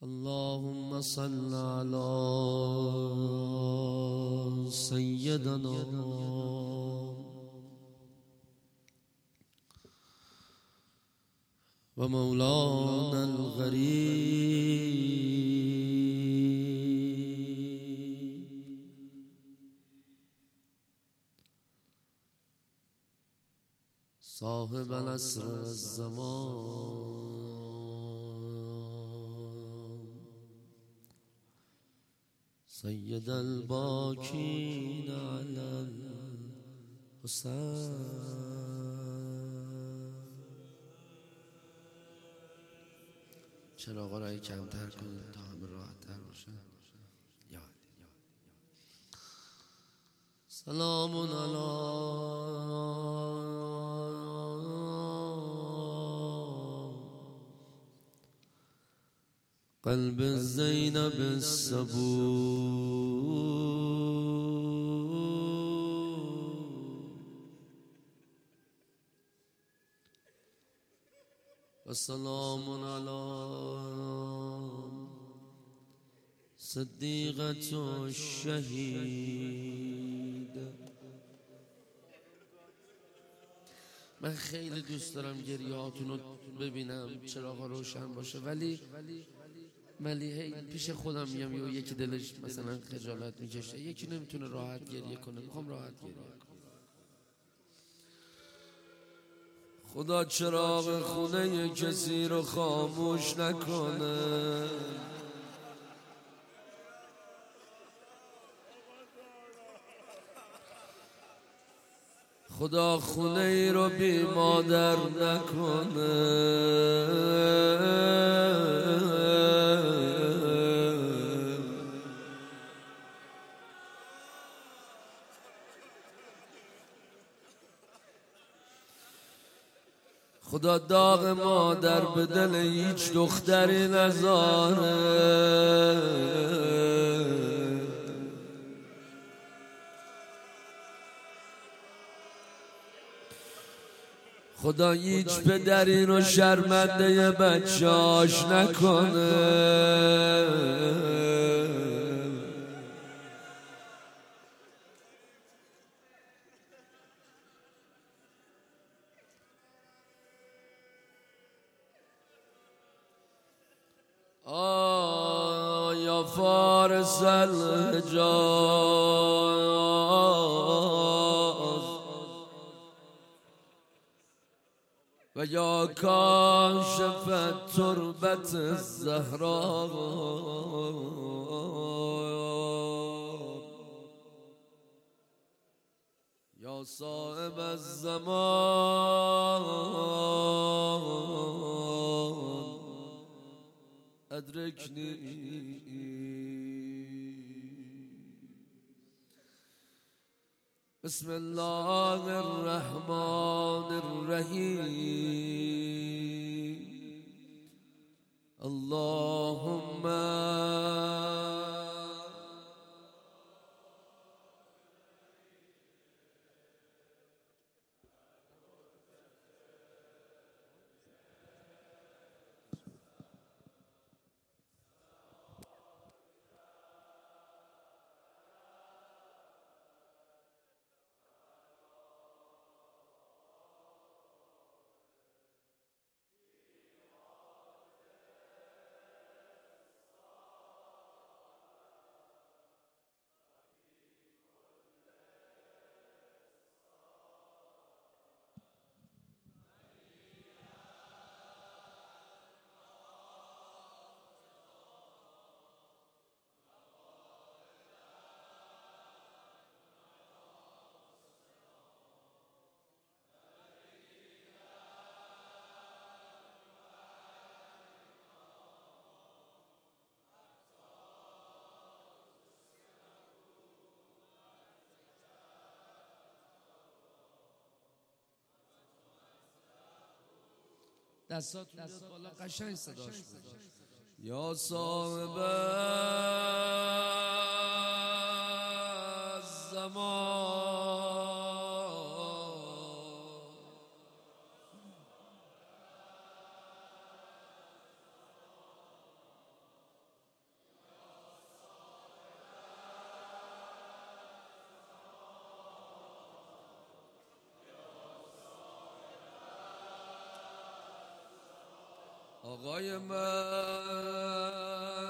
اللهم صل على سيدنا ومولانا الغريب صاحب العصر والزمان سيد الباكين على الحسين. چراغا را کمتر کنید تا همه راحت تر باشن. سلام علی قلب زینب الصبور و سلام علی صدیقة الشهید. من خیلی دوست دارم گریهاتون رو ببینم، چراغا روشن باشه، ولی پیش خودم میگم یکی دلش مثلا خجالت میکشه، یکی نمیتونه راحت گریه کنه. میخوام راحت گریه کنم. خدا چراغ خونه کسی رو خاموش نکنه. خدا خونه ای رو بی مادر نکنه. خدا داغ مادر به دل هیچ دختری نذاره. خدا هیچ پدری رو شرمنده بچه‌اش نکنه. یا فارس الحجاز و یا کاشف تربت الزهرا یا صاحب الزمان ادرکنی. بسم الله الرحمن الرحیم. اللهم دستاتون بیاد بالا قشنگ صداش بود. یا صاحب الزمان آقای من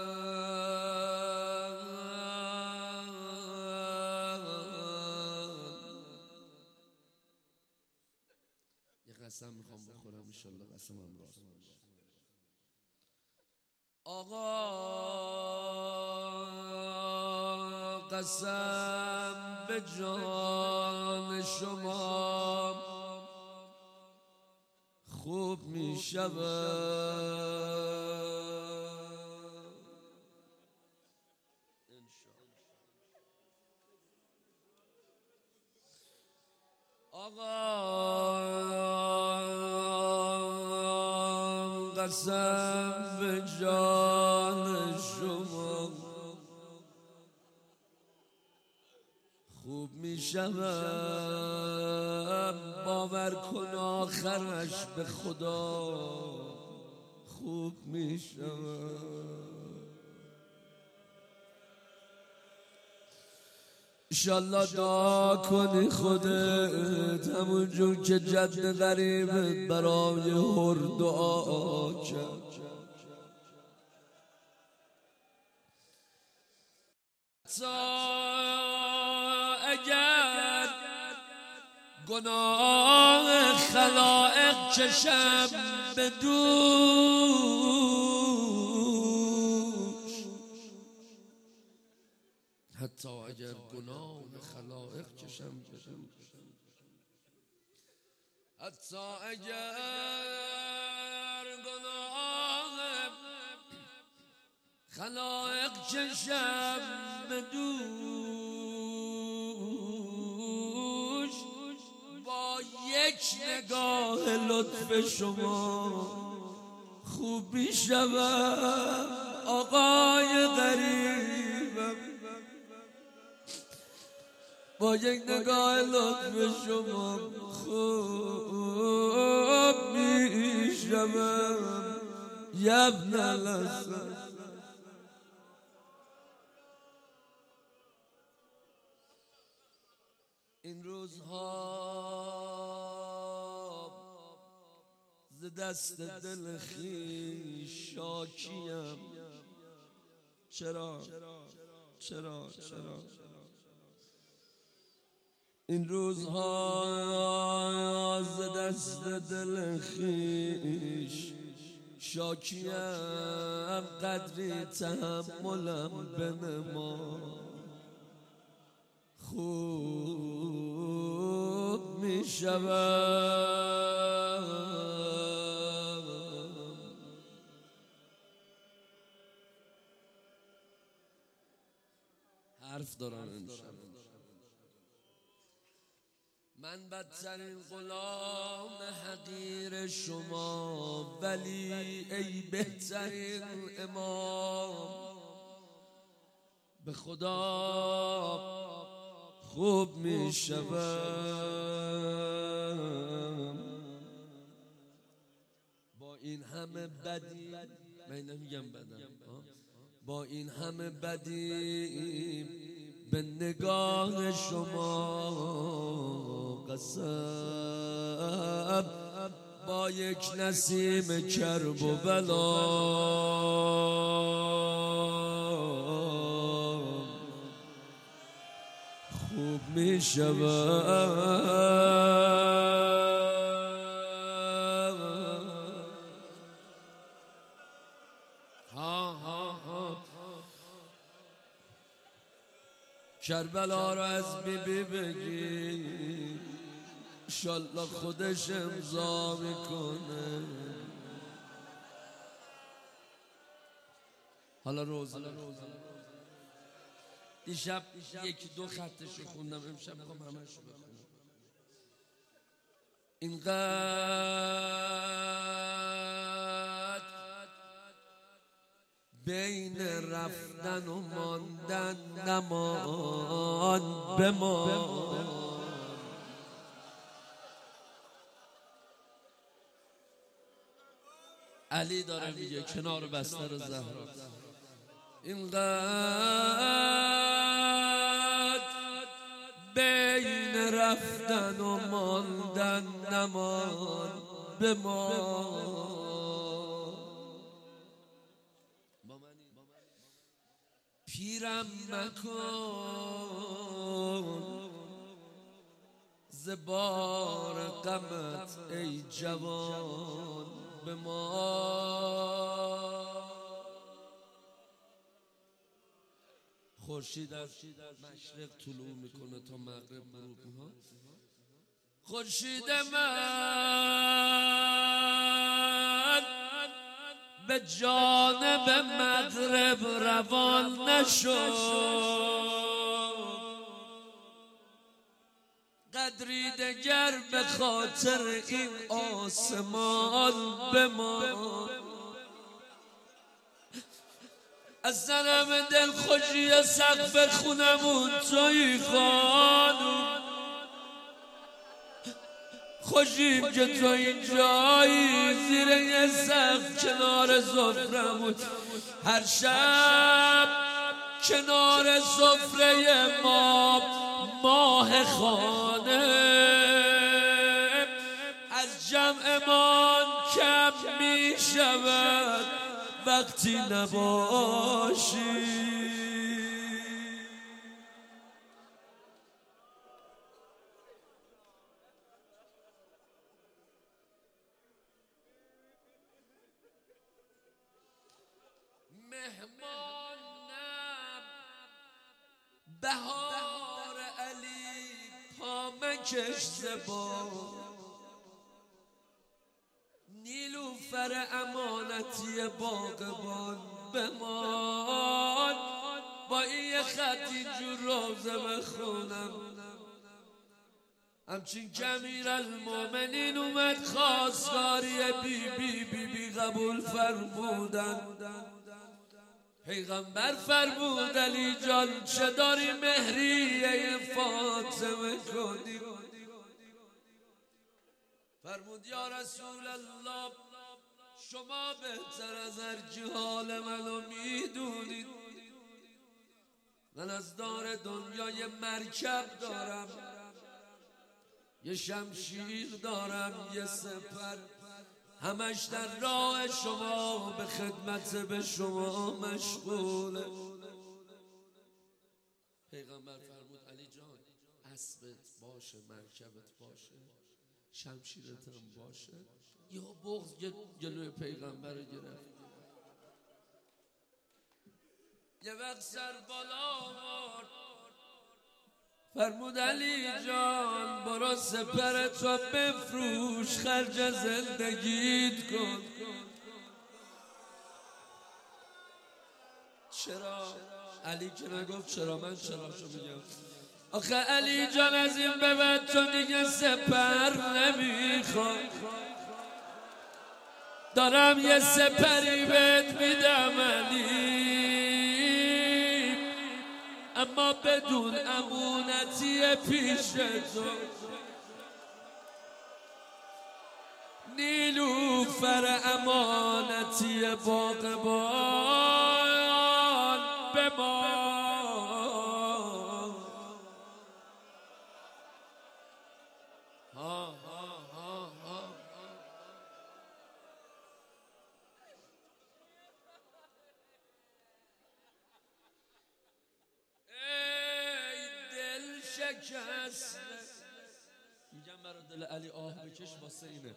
یه قسم میخوام بخورم انشالله قسمم راست باشه. آقا قسم به جان شما خوب می شود آقا قسم به جان شما خوب می شود باور کن آخرش به خدا خوب می شود انشالله دعا کنی خودت همون جون که جد غریبت برای هر دعا کرد اگر گناه خلائق چشم به دوش حتی اگر گناه خلائق چشم به دوش حتی اگر گناه خلائق چشم به دوش با یک نگاه لطف شما خوب می شود آقای غریبم با یک نگاه لطف شما خوب می شود یبن الاسد این روزها ز دست دل خویش شاکیم چرا این روزها ز دست دل خویش شاکیم قدری تحملم بنما خوب می شود حرف دارم انشاءالله من بدترین غلام حقیر شما ولی ای بهترین امام به خدا خوب می شوم با این همه بدی من نمیگم بدم با این همه بدی به نگاه شما قسم با یک نسیم کرب و بلا خوب می شود کربلا رو از بیبی بگی انشالله خودش امضا میکنه حالا روزه دیشب یکی دو خطشو خوندم امشب میخوام همشو بخونم اینقدر بین رفتن و ماندن نمان بمان علی داره میگه کنار بستر زهرا اینقدر بین رفتن و ماندن نمان بمان پیرم مکن ز بار غمت ای جوان به ما. خورشید از مشرق طلوع میکنه تا مغرب غروب میکنه. خورشید من به جانب مغرب روان نشد، قدری دگر به خاطر این آسمان بمان. از زنم دل خوشی سقف خونمون توی خانم، خوشیم که تو اینجایی زیر یه سقف کنار سفرمون، هر شب کنار سفره ما ماه خانه از جمعمان کم می شود وقتی نباشی. مهمانم بهار علی پامکش زبا، نیلوفر امانتی باغبان بمان. با این خط اینجور روزه بخونم، همچین کمیر المومنین اومد خواستگاری بی قبول فرمودن. پیغمبر فرمود علی جان چه داری مهریه فاطمه کنی؟ فرمود یا رسول الله شما بهتر از هر جهال منو میدونید، من از دار دنیا یه مرکب دارم، یه شمشیر دارم، یه سپر، همش در راه شما به خدمت به شما مشغوله. پیغمبر فرمود علی جان اسبت باشه، مرکبت باشه، شمشیرت هم باشه. یا بغض جلوی پیغمبر رو گرفت، یه وقت سر بالا آورد فرمود علی جان برو سپرتو بفروش خرج زندگیت کن. چرا؟ علی که نگفت چرا، من چرا شو میگم. آخه علی جان از این به بعد تو دیگه سپر نمیخوای، دارم یه سپری بهت میدم علی، اما بدون امونتی پیش تو. نیلوفر امانتی باغبان بمان. ها ها ها ها شکست میگم برای دل علی آه بکش واسه اینه.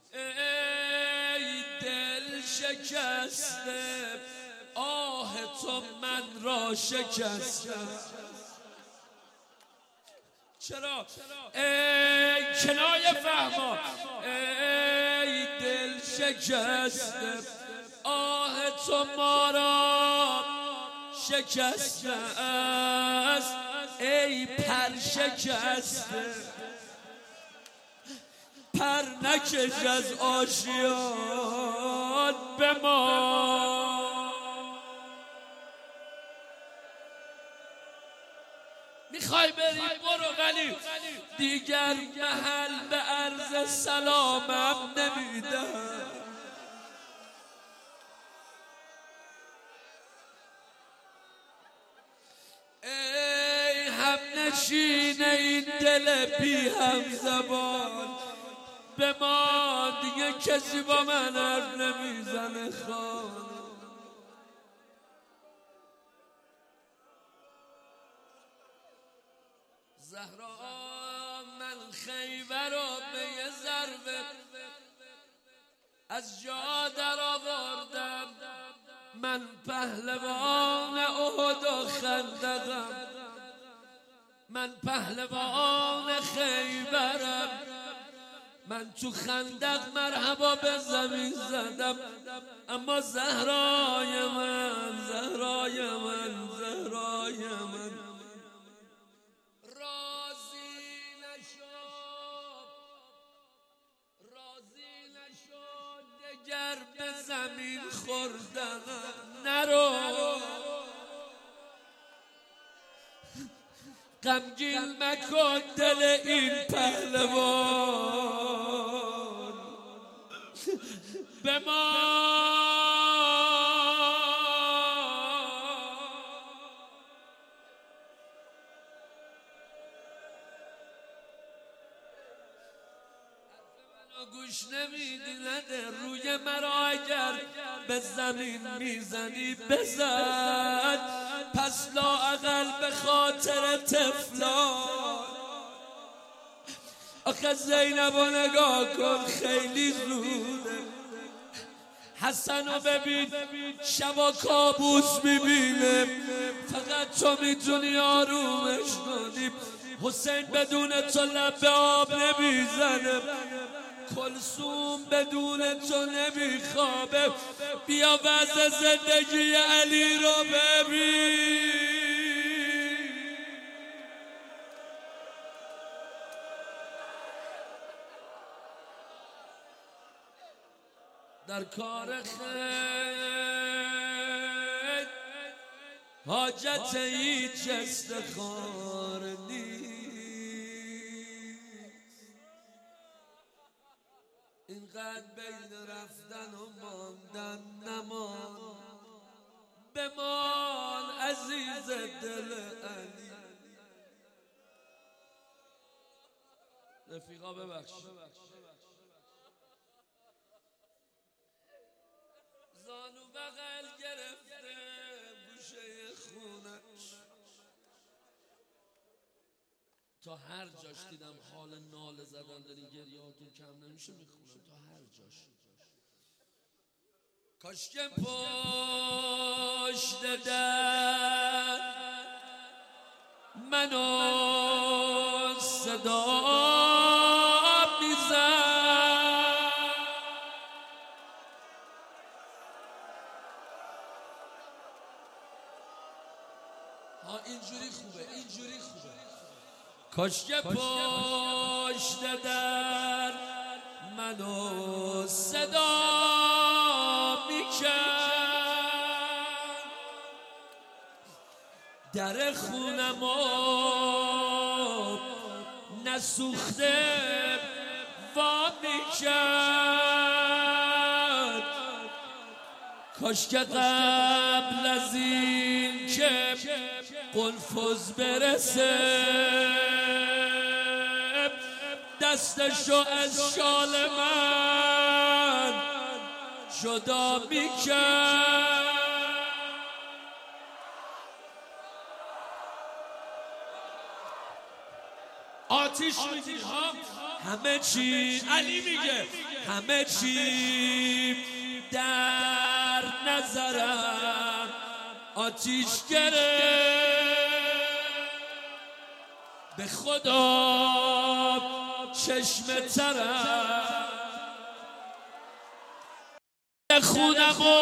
ای دل شکسته آه تو من را شکستم. چرا؟ ای کنایه فهما، ای دل شکسته آه تو ما را شکسته است، ای پر شکسته پر نکش از آشیان به ما. میخوای بری برو ولی دیگر محل به عرض سلامم نمیدم. ای همنشین این دل بی هم زبان به ما دیگه کسی با من حرف نمیزنه. خان زهرا من خیبر رو به یه ضربه از جا در آوردم، من پهلوان احد و خندقم، من پهلوان خیبرم، من تو خندق مرحبا به زمین زدم، اما زهرای من، زهرای من، زهرای من راضی نشد دگر به زمین خوردم. نرو غمگین مکن دل این پهلوان، بمان گوش نمیدی نده روی مرا اگر به زمین میزنی بزن، پس لااقل به خاطر طفلان. آخه زینبو نگاه کن خیلی زوده، حسنو ببین شبا کابوس میبینه، فقط تو میتونی آرومش کنی. حسین بدون تو لب به آب نمیزنه، کلثوم بدون تو نمیخوابه. بیا وضع زندگی علی رو ببین. در کار خیر حاجت هیچ استخار نیست، اینقدر بین رفتن و ماندن نمان. بمان عزیز دل علی. رفیقا ببخش، زانو بغل گرفته گوشه خونش، تا هر جاش دیدم حال ناله زدن دارین گریهاتون کم نمیشه میخونم تا هر جاش. کاشکم پشت در منو صدا میزن، ها اینجوری خوبه، اینجوری خوبه. کاش که پشت در منو صدا میکرد، در خونمو نسوخته وا میکرد. کاش که قبل از این که قنفذ برسه دستشو از شال من جدا میکرد. آتیش میدی ها همه چی، علی میگه همه چی در نظرم آتیش گرفت. به خدا چشم ترم خونمو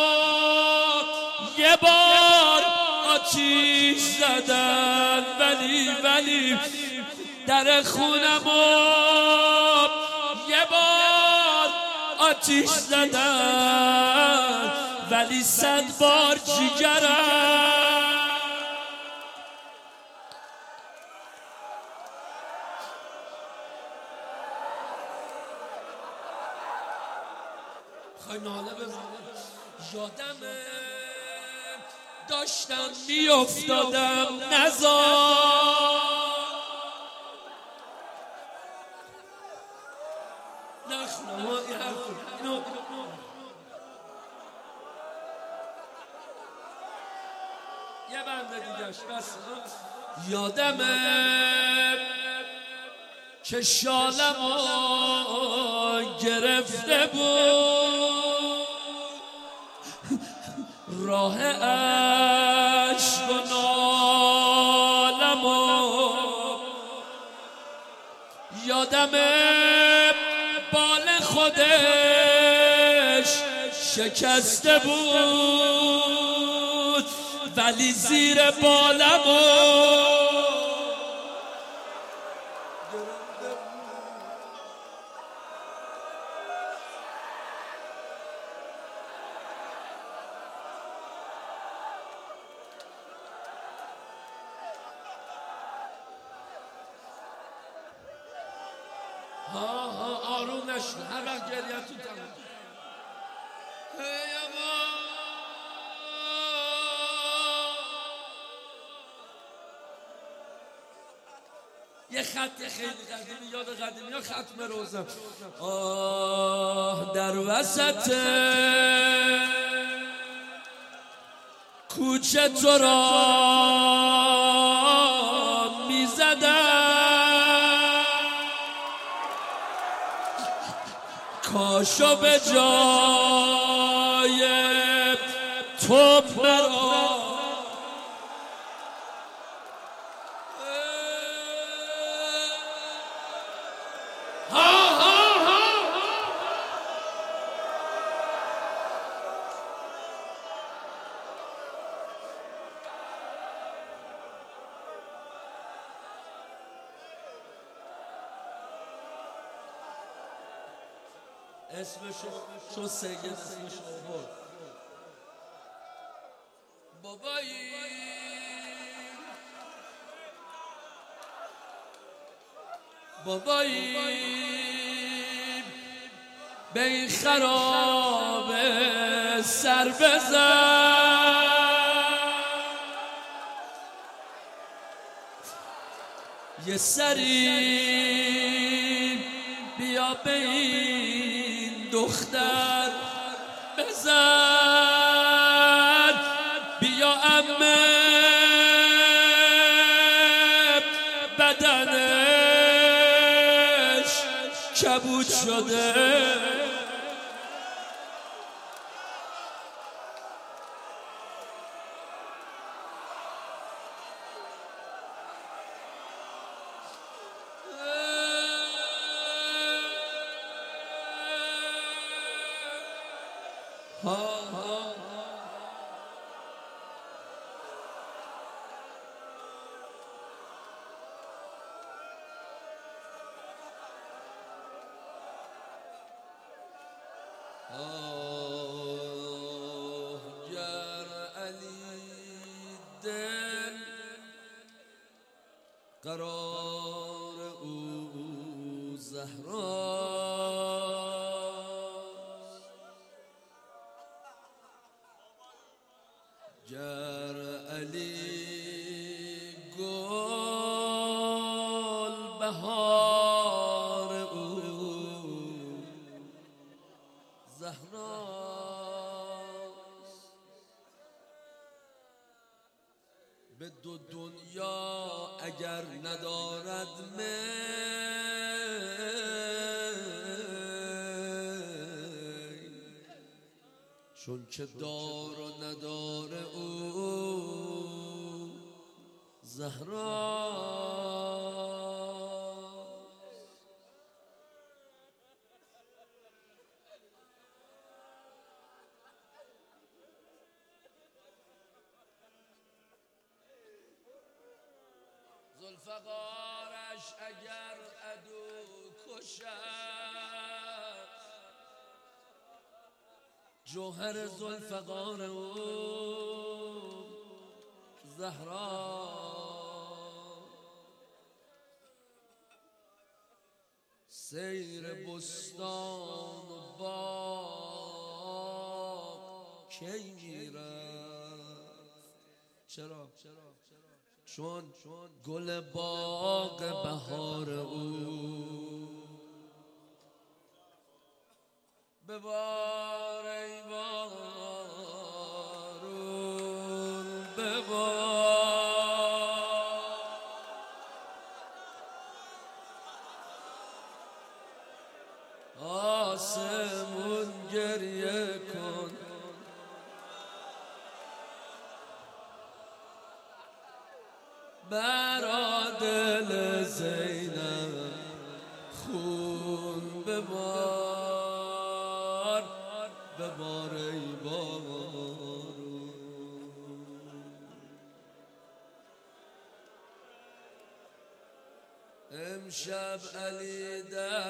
یه بار آتیش زدن، ولی در خونمو یه بار آتیش زدن، ولی 100 بار جیگرم. خواهی ناله بزنم یادمه داشتم میافتادم نزار نخونم این حرف اینو یه بنده دیگهش بس. یادمه که شالمو گرفته بود راه عشق و نالمو. یادمه بال خودش شکسته بود ولی زیر بالمو آروم نشد. هر وقت گریه تو تمام یه خط خیلی قدیمی یاد قدیمی ها ختم روزم. در وسط کوچه تو را میزدم کاشو به جای تو مرا اسمشو چون سید اسمشو آورد. بابایی بابایی به این خرابه سر بزن یه سری بیا به این دختر بزن بیا عمه بدنش کبود شده گر علی دل قرار او زهراست گر علی گل بهار او زهراست به دو دنیا اگر ندارد میل چون که دار و ندار او زهراست ذوالفقارش اگر عدو کشد جوهر ذوالفقار او زهرا سیر بستان و باغ کی میرفت چرا چون گل باغ بهار او ببار ای بارون ببار آسمون گریه کن برا دل زینب خون ببار ببار ای بابا امشب علی در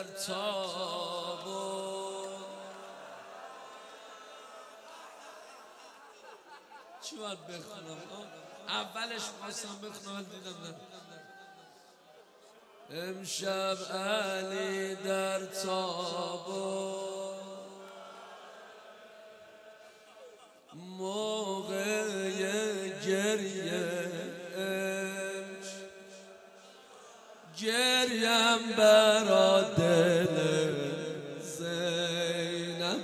تابون چی باید بخونم؟ اولش خواستم بخونم دیدم نه. امشب علی در تابون موقع گریه گریم برا دل زینب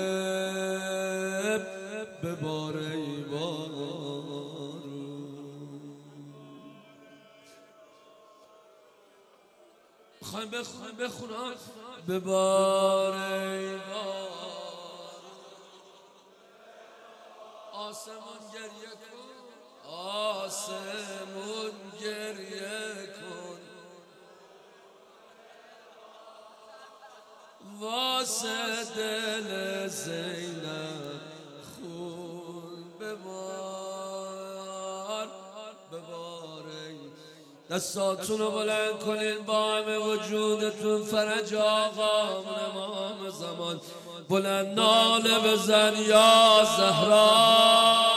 ببار ای بارون خواهیم بخونم ببار ای بارون آسمون گریه کن آسمون گریه کن واسه دل زینب خون ببار ببار ای دستاتون رو بلند کنین با همه وجودتون فرج آقا امام زمان بلند ناله بزن یا زهرا